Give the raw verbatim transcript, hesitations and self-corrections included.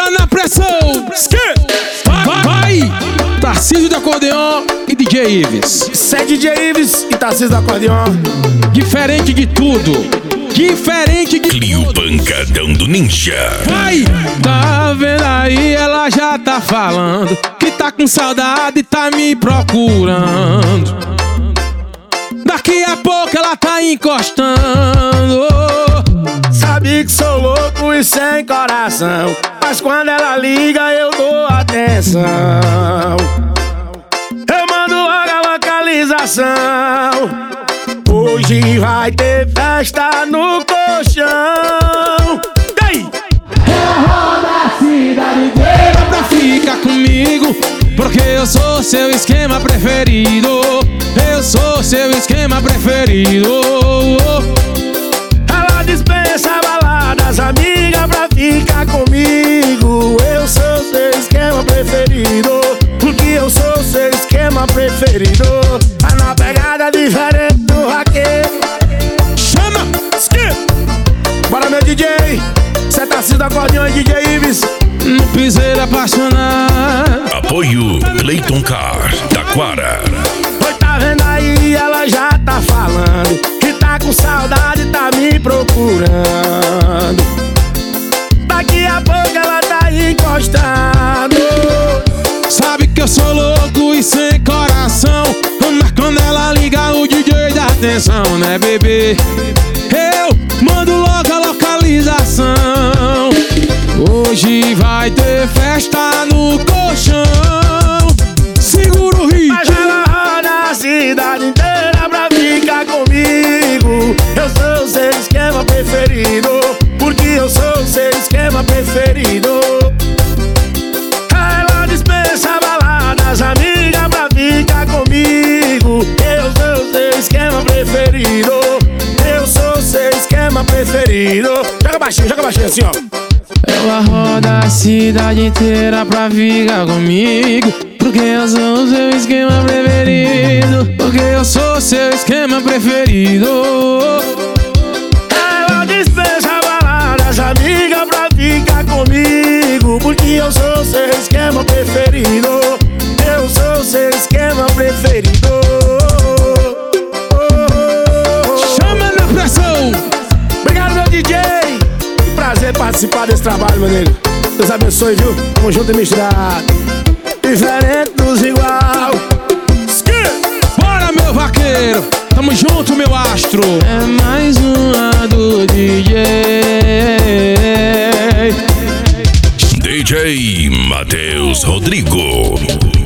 Bota na pressão. Vai, vai. Tarcísio do acordeon e D J Ives. Isso é D J Ives e Tarcísio do acordeon. Diferente de tudo. Diferente de Clio tudo. Pancadão do Ninja. Vai! Tá vendo aí, ela já tá falando que tá com saudade e tá me procurando. Daqui a pouco ela tá encostando. Sabe que sou louco e sem coração, mas quando ela liga eu dou atenção. Eu mando logo a localização. Hoje vai ter festa no colchão. Ei! Eu rodo a cidade inteira pra ficar comigo, porque eu sou seu esquema preferido. Eu sou seu esquema preferido. Ela dispensa baladas, amiga, pra ficar comigo. Eu sou seu esquema preferido, porque eu sou seu esquema preferido. Tá na pegada diferente do raqueiro. Chama! Skip! Bora, meu D J, cê tá sendo acordeão e D J Ives. No piseiro apaixonado. Apoio Clayton Car, Taquara. Oi, tá vendo aí, ela já tá falando que tá com saudade, tá me procurando. Daqui a pouco ela tá encostando. Sabe que eu sou louco e sem coração, mas quando ela liga o D J dá atenção, né, bebê? Eu mando logo a localização. Hoje vai ter festa no colchão. Segura o ritmo. Mas ela roda a cidade inteira pra ficar comigo. Eu sou o seu esquema preferido, porque eu sou o seu esquema preferido. Ela dispensa baladas, amiga, pra ficar comigo. Eu sou o seu esquema preferido. Eu sou o seu esquema preferido. Joga baixinho, joga baixinho assim, ó. Ela roda a cidade inteira pra ficar comigo, porque eu sou o seu esquema preferido. Porque eu sou o seu esquema preferido. Ela dispensa baladas, amiga, pra ficar comigo, porque eu sou o seu esquema preferido. Eu sou o seu esquema preferido. Chama na pressão. Obrigado, meu D J. Que prazer participar desse trabalho, meu nego. Deus abençoe, viu? Tamo junto e misturado. Diferente dos igual. Bora, meu vaqueiro. Tamo junto, meu astro. É mais uma do D J. D J Matheus Rodrigo.